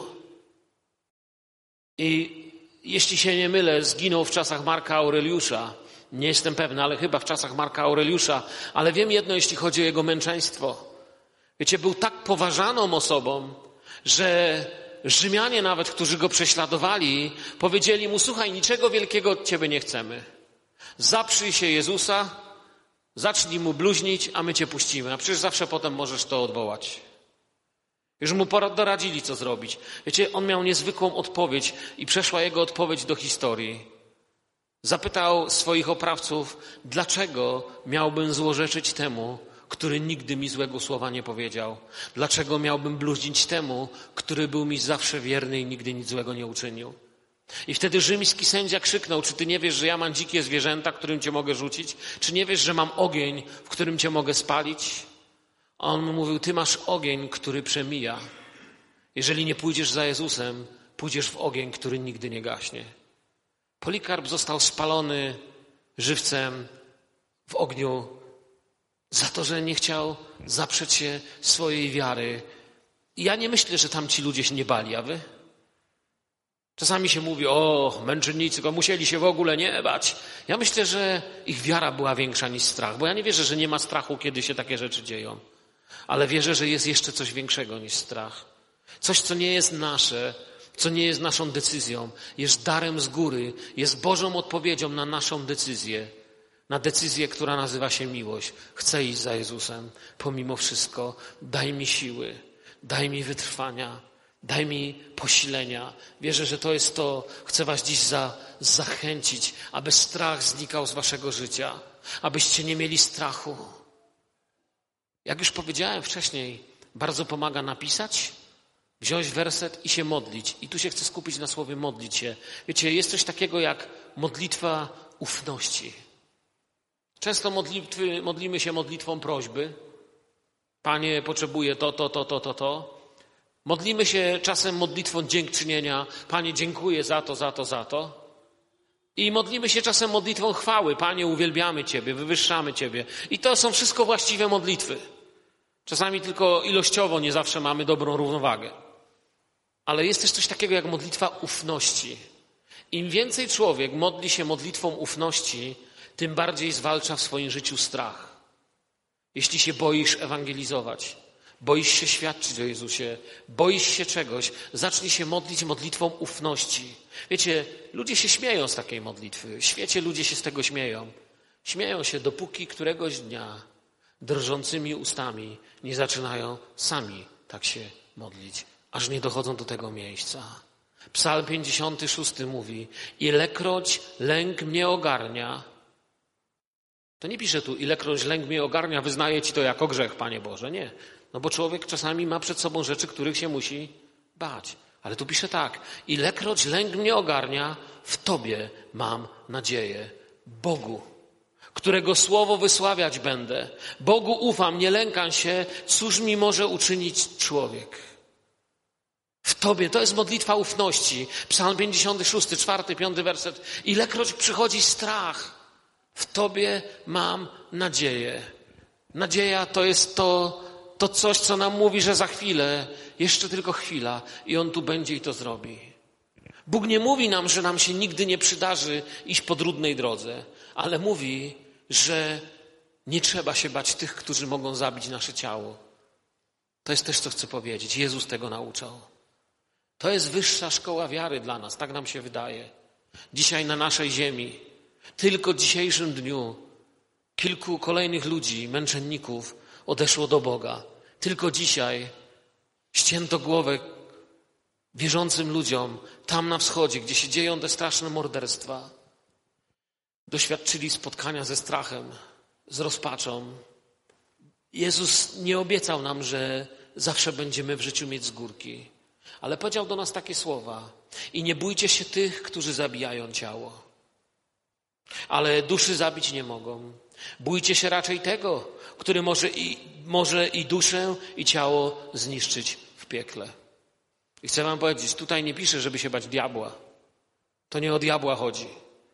I jeśli się nie mylę, zginął w czasach Marka Aureliusza. Nie jestem pewny, ale chyba w czasach Marka Aureliusza. Ale wiem jedno, jeśli chodzi o jego męczeństwo. Wiecie, był tak poważaną osobą, że Rzymianie nawet, którzy go prześladowali, powiedzieli mu: słuchaj, niczego wielkiego od ciebie nie chcemy. Zaprzyj się Jezusa, zacznij mu bluźnić, a my cię puścimy. A przecież zawsze potem możesz to odwołać. Już mu doradzili, co zrobić. Wiecie, on miał niezwykłą odpowiedź i przeszła jego odpowiedź do historii. Zapytał swoich oprawców, dlaczego miałbym złorzeczyć temu, który nigdy mi złego słowa nie powiedział? Dlaczego miałbym bluźnić temu, który był mi zawsze wierny i nigdy nic złego nie uczynił? I wtedy rzymski sędzia krzyknął: czy ty nie wiesz, że ja mam dzikie zwierzęta, którym cię mogę rzucić? Czy nie wiesz, że mam ogień, w którym cię mogę spalić? A on mu mówił: ty masz ogień, który przemija. Jeżeli nie pójdziesz za Jezusem, pójdziesz w ogień, który nigdy nie gaśnie. Polikarp został spalony żywcem w ogniu za to, że nie chciał zaprzeć się swojej wiary. I ja nie myślę, że tam ci ludzie się nie bali, a wy? Czasami się mówi: o, męczennicy, bo musieli się w ogóle nie bać. Ja myślę, że ich wiara była większa niż strach, bo ja nie wierzę, że nie ma strachu, kiedy się takie rzeczy dzieją. Ale wierzę, że jest jeszcze coś większego niż strach. Coś, co nie jest nasze, co nie jest naszą decyzją, jest darem z góry, jest Bożą odpowiedzią na naszą decyzję. Na decyzję, która nazywa się miłość. Chcę iść za Jezusem, pomimo wszystko. Daj mi siły, daj mi wytrwania, daj mi posilenia. Wierzę, że to jest to. Chcę was dziś za, zachęcić, aby strach znikał z waszego życia. Abyście nie mieli strachu. Jak już powiedziałem wcześniej, bardzo pomaga napisać, wziąć werset i się modlić. I tu się chcę skupić na słowie modlić się. Wiecie, jest coś takiego jak modlitwa ufności. Często modlitwy, modlimy się modlitwą prośby. Panie, potrzebuję to, to, to, to, to, to. Modlimy się czasem modlitwą dziękczynienia. Panie, dziękuję za to, za to, za to. I modlimy się czasem modlitwą chwały. Panie, uwielbiamy Ciebie, wywyższamy Ciebie. I to są wszystko właściwe modlitwy. Czasami tylko ilościowo nie zawsze mamy dobrą równowagę. Ale jest też coś takiego jak modlitwa ufności. Im więcej człowiek modli się modlitwą ufności, tym bardziej zwalcza w swoim życiu strach. Jeśli się boisz ewangelizować, boisz się świadczyć o Jezusie, boisz się czegoś, zacznij się modlić modlitwą ufności. Wiecie, ludzie się śmieją z takiej modlitwy. W świecie ludzie się z tego śmieją. Śmieją się, dopóki któregoś dnia drżącymi ustami nie zaczynają sami tak się modlić, aż nie dochodzą do tego miejsca. Psalm pięćdziesiąty szósty mówi: ilekroć lęk mnie ogarnia. To nie pisze tu, ilekroć lęk mnie ogarnia, wyznaję Ci to jako grzech, Panie Boże. Nie. No bo człowiek czasami ma przed sobą rzeczy, których się musi bać. Ale tu pisze tak: ilekroć lęk mnie ogarnia, w Tobie mam nadzieję. Bogu, którego słowo wysławiać będę. Bogu ufam, nie lękam się, cóż mi może uczynić człowiek. W Tobie, to jest modlitwa ufności. Psalm pięćdziesiąty szósty, czwarty, piąty werset. Ilekroć przychodzi strach, w Tobie mam nadzieję. Nadzieja to jest to, to coś, co nam mówi, że za chwilę, jeszcze tylko chwila i On tu będzie i to zrobi. Bóg nie mówi nam, że nam się nigdy nie przydarzy iść po trudnej drodze, ale mówi, że nie trzeba się bać tych, którzy mogą zabić nasze ciało. To jest też, co chcę powiedzieć. Jezus tego nauczał. To jest wyższa szkoła wiary dla nas, tak nam się wydaje. Dzisiaj na naszej ziemi, tylko w dzisiejszym dniu, kilku kolejnych ludzi, męczenników odeszło do Boga. Tylko dzisiaj ścięto głowę wierzącym ludziom tam na wschodzie, gdzie się dzieją te straszne morderstwa. Doświadczyli spotkania ze strachem, z rozpaczą. Jezus nie obiecał nam, że zawsze będziemy w życiu mieć z górki, ale powiedział do nas takie słowa: i nie bójcie się tych, którzy zabijają ciało, ale duszy zabić nie mogą. Bójcie się raczej tego, który może i, może i duszę, i ciało zniszczyć w piekle. I chcę wam powiedzieć, tutaj nie pisze, żeby się bać diabła. To nie o diabła chodzi.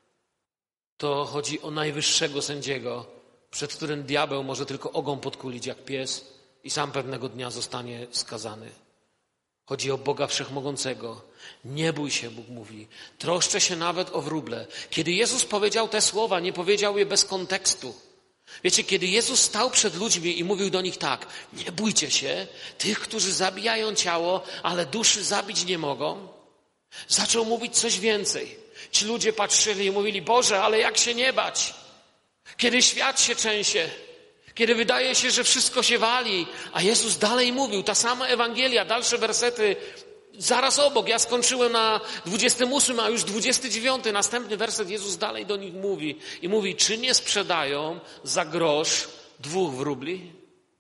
To chodzi o najwyższego sędziego, przed którym diabeł może tylko ogon podkulić jak pies i sam pewnego dnia zostanie skazany. Chodzi o Boga Wszechmogącego. Nie bój się, Bóg mówi. Troszczę się nawet o wróble. Kiedy Jezus powiedział te słowa, nie powiedział je bez kontekstu. Wiecie, kiedy Jezus stał przed ludźmi i mówił do nich tak: nie bójcie się tych, którzy zabijają ciało, ale duszy zabić nie mogą, zaczął mówić coś więcej. Ci ludzie patrzyli i mówili: Boże, ale jak się nie bać? Kiedy świat się trzęsie, kiedy wydaje się, że wszystko się wali, a Jezus dalej mówił, ta sama Ewangelia, dalsze wersety, zaraz obok. Ja skończyłem na dwudziestym ósmym, a już dwudziesty dziewiąty, następny werset, Jezus dalej do nich mówi i mówi: czy nie sprzedają za grosz dwóch wróbli?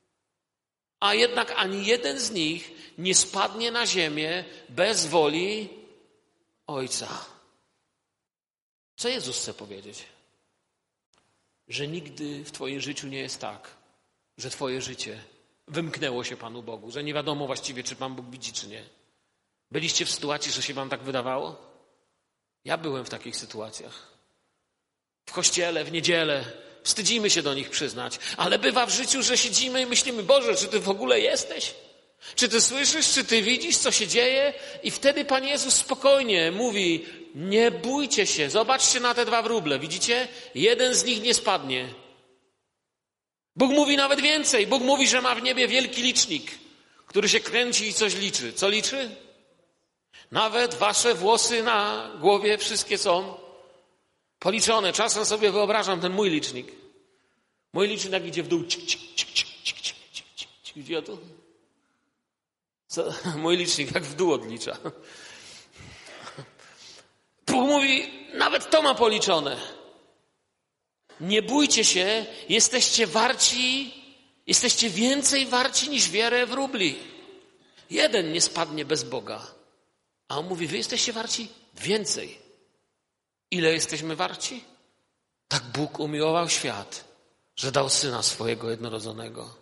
A jednak ani jeden z nich nie spadnie na ziemię bez woli Ojca. Co Jezus chce powiedzieć? Że nigdy w twoim życiu nie jest tak, że twoje życie wymknęło się Panu Bogu, że nie wiadomo właściwie, czy Pan Bóg widzi, czy nie. Byliście w sytuacji, że się wam tak wydawało? Ja byłem w takich sytuacjach. W kościele, w niedzielę. Wstydzimy się do nich przyznać. Ale bywa w życiu, że siedzimy i myślimy: Boże, czy Ty w ogóle jesteś? Czy Ty słyszysz? Czy Ty widzisz, co się dzieje? I wtedy Pan Jezus spokojnie mówi: nie bójcie się. Zobaczcie na te dwa wróble. Widzicie? Jeden z nich nie spadnie. Bóg mówi nawet więcej. Bóg mówi, że ma w niebie wielki licznik, który się kręci i coś liczy. Co liczy? Nawet wasze włosy na głowie wszystkie są policzone. Czasem sobie wyobrażam ten mój licznik. Mój licznik jak idzie w dół. Cik, cik, cik, cik, cik, cik, cik, cik, cik. Widzicie to? Co? Mój licznik jak w dół odlicza. Bóg mówi, nawet to ma policzone. Nie bójcie się, jesteście warci Jesteście więcej warci niż wiele wróbli. Jeden nie spadnie bez Boga. A on mówi, wy jesteście warci więcej. Ile jesteśmy warci? Tak Bóg umiłował świat, że dał Syna swojego jednorodzonego.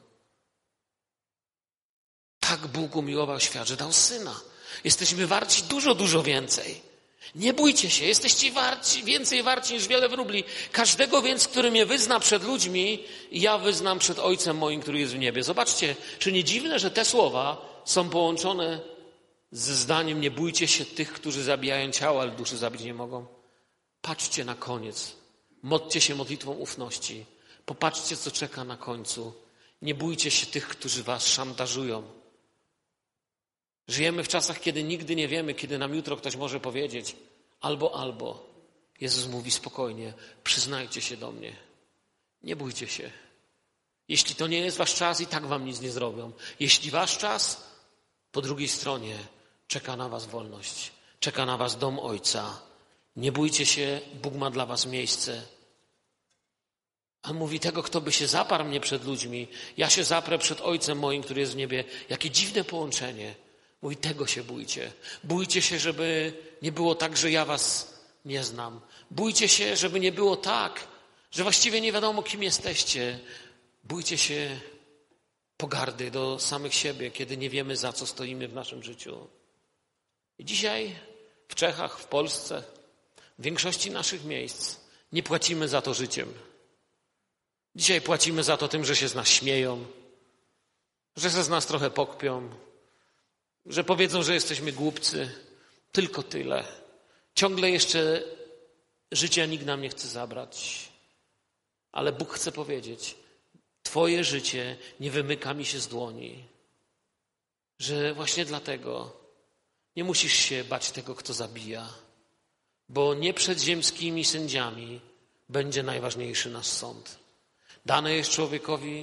Tak Bóg umiłował świat, że dał Syna. Jesteśmy warci dużo, dużo więcej. Nie bójcie się, jesteście warci, więcej warci niż wiele wróbli. Każdego więc, który mnie wyzna przed ludźmi, ja wyznam przed Ojcem moim, który jest w niebie. Zobaczcie, czy nie dziwne, że te słowa są połączone ze zdaniem nie bójcie się tych, którzy zabijają ciało, ale duszy zabić nie mogą. Patrzcie na koniec. Modlcie się modlitwą ufności. Popatrzcie, co czeka na końcu. Nie bójcie się tych, którzy was szantażują. Żyjemy w czasach, kiedy nigdy nie wiemy, kiedy nam jutro ktoś może powiedzieć albo, albo. Jezus mówi spokojnie, przyznajcie się do mnie. Nie bójcie się. Jeśli to nie jest wasz czas, i tak wam nic nie zrobią. Jeśli wasz czas, po drugiej stronie czeka na was wolność. Czeka na was dom Ojca. Nie bójcie się, Bóg ma dla was miejsce. A mówi, tego, kto by się zaparł mnie przed ludźmi, ja się zaprę przed Ojcem moim, który jest w niebie. Jakie dziwne połączenie. Mówi, tego się bójcie. Bójcie się, żeby nie było tak, że ja was nie znam. Bójcie się, żeby nie było tak, że właściwie nie wiadomo, kim jesteście. Bójcie się pogardy do samych siebie, kiedy nie wiemy, za co stoimy w naszym życiu. I dzisiaj w Czechach, w Polsce, w większości naszych miejsc nie płacimy za to życiem. Dzisiaj płacimy za to tym, że się z nas śmieją, że się z nas trochę pokpią, że powiedzą, że jesteśmy głupcy. Tylko tyle. Ciągle jeszcze życia nikt nam nie chce zabrać. Ale Bóg chce powiedzieć, twoje życie nie wymyka mi się z dłoni. Że właśnie dlatego nie musisz się bać tego, kto zabija. Bo nie przed ziemskimi sędziami będzie najważniejszy nasz sąd. Dane jest człowiekowi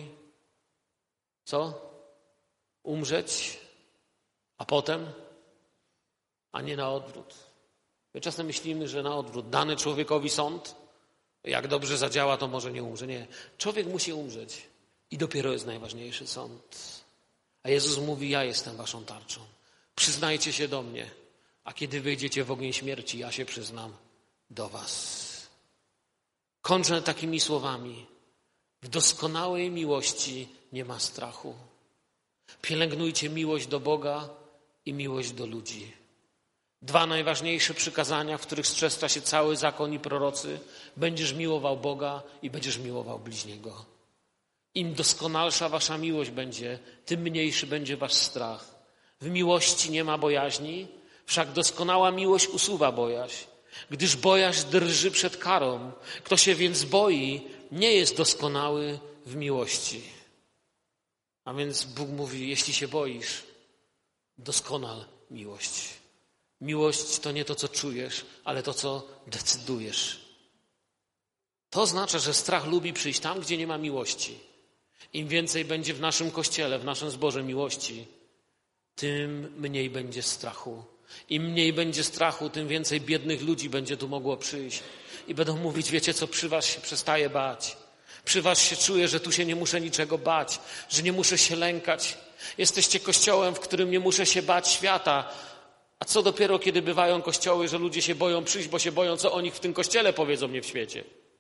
co? Umrzeć, a potem, a nie na odwrót. My czasem myślimy, że na odwrót. Dany człowiekowi sąd, jak dobrze zadziała, to może nie umrze. Nie. Człowiek musi umrzeć i dopiero jest najważniejszy sąd. A Jezus mówi, ja jestem waszą tarczą. Przyznajcie się do mnie, a kiedy wyjdziecie w ogień śmierci, ja się przyznam do was. Kończę takimi słowami. W doskonałej miłości nie ma strachu. Pielęgnujcie miłość do Boga i miłość do ludzi. Dwa najważniejsze przykazania, w których strzeża się cały zakon i prorocy. Będziesz miłował Boga i będziesz miłował bliźniego. Im doskonalsza wasza miłość będzie, tym mniejszy będzie wasz strach. W miłości nie ma bojaźni, wszak doskonała miłość usuwa bojaźń. Gdyż bojaźń drży przed karą. Kto się więc boi, nie jest doskonały w miłości. A więc Bóg mówi, jeśli się boisz, doskonal miłość. Miłość to nie to, co czujesz, ale to, co decydujesz. To oznacza, że strach lubi przyjść tam, gdzie nie ma miłości. Im więcej będzie w naszym Kościele, w naszym zborze miłości, tym mniej będzie strachu. Im mniej będzie strachu, tym więcej biednych ludzi będzie tu mogło przyjść. I będą mówić, wiecie co, przy was się przestaje bać. Przy was się czuję, że tu się nie muszę niczego bać, że nie muszę się lękać. Jesteście kościołem, w którym nie muszę się bać świata. A co dopiero, kiedy bywają kościoły, że ludzie się boją przyjść, bo się boją, co o nich w tym kościele powiedzą, nie w świecie.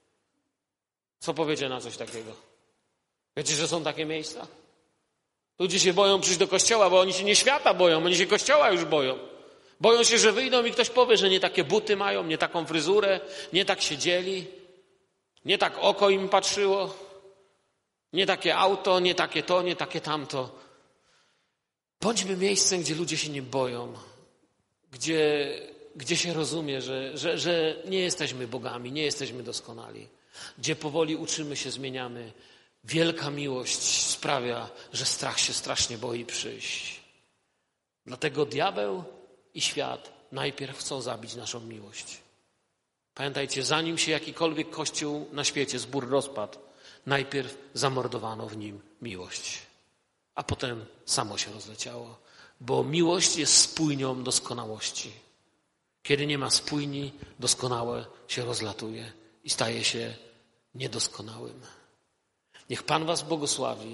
Co powiecie na coś takiego? Wiecie, że są takie miejsca? Ludzie się boją przyjść do kościoła, bo oni się nie świata boją, oni się kościoła już boją. Boją się, że wyjdą i ktoś powie, że nie takie buty mają, nie taką fryzurę, nie tak siedzieli, nie tak oko im patrzyło, nie takie auto, nie takie to, nie takie tamto. Bądźmy miejscem, gdzie ludzie się nie boją, gdzie, gdzie się rozumie, że, że, że nie jesteśmy bogami, nie jesteśmy doskonali, gdzie powoli uczymy się, zmieniamy. Wielka miłość sprawia, że strach się strasznie boi przyjść. Dlatego diabeł i świat najpierw chcą zabić naszą miłość. Pamiętajcie, zanim się jakikolwiek kościół na świecie, zbór rozpadł, najpierw zamordowano w nim miłość. A potem samo się rozleciało. Bo miłość jest spójnią doskonałości. Kiedy nie ma spójni, doskonałe się rozlatuje i staje się niedoskonałym. Niech Pan was błogosławi.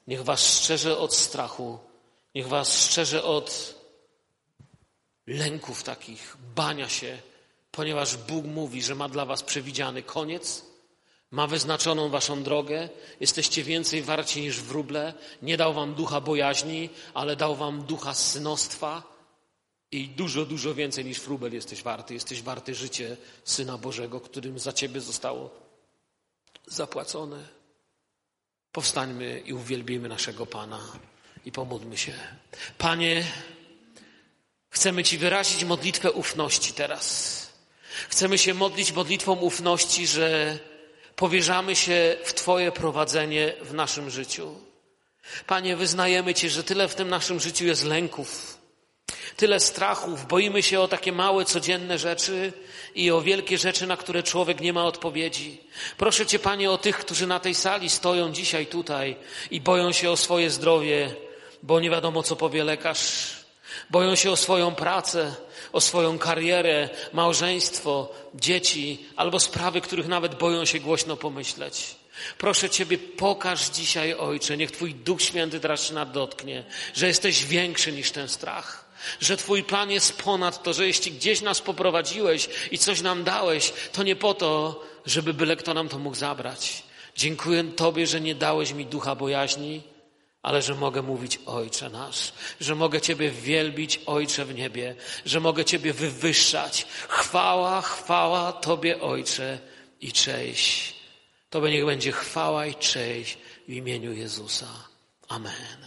Niech was strzeże od strachu. Niech was strzeże od lęków takich, bania się, ponieważ Bóg mówi, że ma dla was przewidziany koniec, ma wyznaczoną waszą drogę, jesteście więcej warci niż wróble, nie dał wam ducha bojaźni, ale dał wam ducha synostwa i dużo, dużo więcej niż wróbel jesteś warty. Jesteś warty życie Syna Bożego, którym za ciebie zostało zapłacone. Powstańmy i uwielbimy naszego Pana i pomódlmy się. Panie, chcemy Ci wyrazić modlitwę ufności teraz. Chcemy się modlić modlitwą ufności, że powierzamy się w Twoje prowadzenie w naszym życiu. Panie, wyznajemy Ci, że tyle w tym naszym życiu jest lęków, tyle strachów, boimy się o takie małe, codzienne rzeczy i o wielkie rzeczy, na które człowiek nie ma odpowiedzi. Proszę Cię, Panie, o tych, którzy na tej sali stoją dzisiaj tutaj i boją się o swoje zdrowie, bo nie wiadomo, co powie lekarz. Boją się o swoją pracę, o swoją karierę, małżeństwo, dzieci albo sprawy, których nawet boją się głośno pomyśleć. Proszę Ciebie, pokaż dzisiaj, Ojcze, niech Twój Duch Święty teraz się nad dotknie, że jesteś większy niż ten strach, że Twój plan jest ponad to, że jeśli gdzieś nas poprowadziłeś i coś nam dałeś, to nie po to, żeby byle kto nam to mógł zabrać. Dziękuję Tobie, że nie dałeś mi ducha bojaźni, ale że mogę mówić Ojcze nasz, że mogę Ciebie wielbić, Ojcze w niebie, że mogę Ciebie wywyższać. Chwała, chwała Tobie, Ojcze, i cześć. Tobie niech będzie chwała i cześć w imieniu Jezusa. Amen.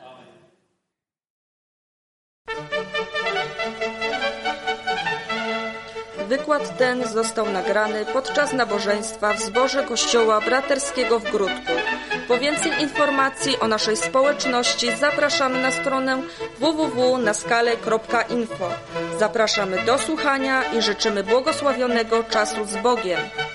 Wykład ten został nagrany podczas nabożeństwa w zborze Kościoła Braterskiego w Gródku. Po więcej informacji o naszej społeczności zapraszamy na stronę w w w kropka naskale kropka info. Zapraszamy do słuchania i życzymy błogosławionego czasu z Bogiem.